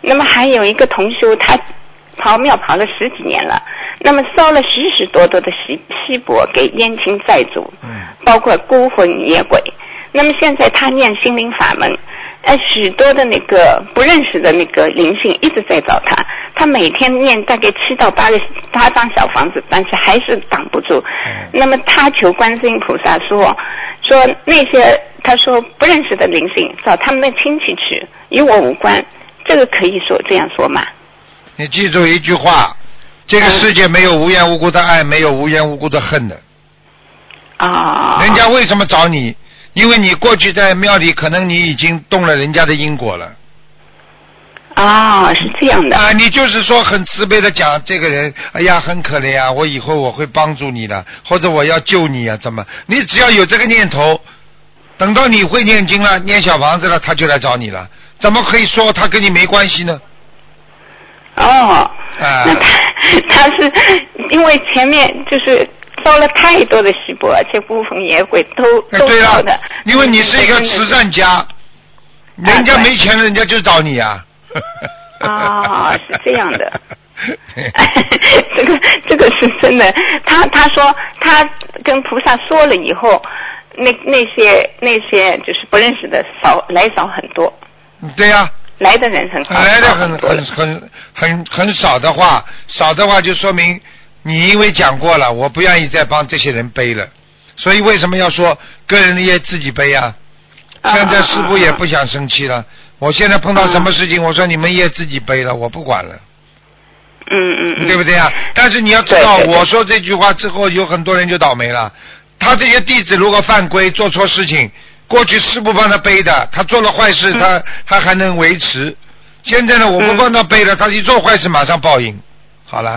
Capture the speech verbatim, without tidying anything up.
那么还有一个同修，他跑庙跑了十几年了，那么烧了许许多多的锡锡箔给冤亲债主， 嗯， 包括孤魂野鬼。那么现在他念心灵法门，呃，许多的那个不认识的那个灵性一直在找他，他每天念大概七到八个八张小房子，但是还是挡不住。 嗯、 那么他求观世音菩萨说，说那些他说不认识的灵性找他们的亲戚去，与我无关，这个可以说这样说吗？ 你记住一句话，这个世界没有无缘无故的爱，没有无缘无故的恨的。 啊、 人家为什么找你？因为你过去在庙里，可能你已经动了人家的因果了。 啊、哦，是这样的。 啊，你就是说很慈悲的讲这个人，哎呀，很可怜啊，我以后我会帮助你的，或者我要救你啊，怎么？你只要有这个念头，等到你会念经了，念小房子了，他就来找你了。怎么可以说他跟你没关系呢？ 哦， 啊， 那他他是因为前面就是烧了太多的锡箔，而且孤魂野鬼都都烧的。 因为你是一个慈善家，人家没钱，人家就找你啊。 啊、哦，是这样的。这个这个是真的。他他说他跟菩萨说了以后，那那些那些就是不认识的少来少很多。 对呀、啊。 来的人很少， 来的很很很很很少的话，少的话就说明你因为讲过了，我不愿意再帮这些人背了，所以为什么要说个人的业自己背啊？现在师父也不想生气了，我现在碰到什么事情，我说你们业自己背了，我不管了。 嗯嗯嗯， 对不对啊？但是你要知道，我说这句话之后，有很多人就倒霉了。他这些弟子如果犯规做错事情，过去师父帮他背的，他做了坏事，嗯、他他还能维持。现在呢，我不帮他背了，他一做坏事马上报应。好了。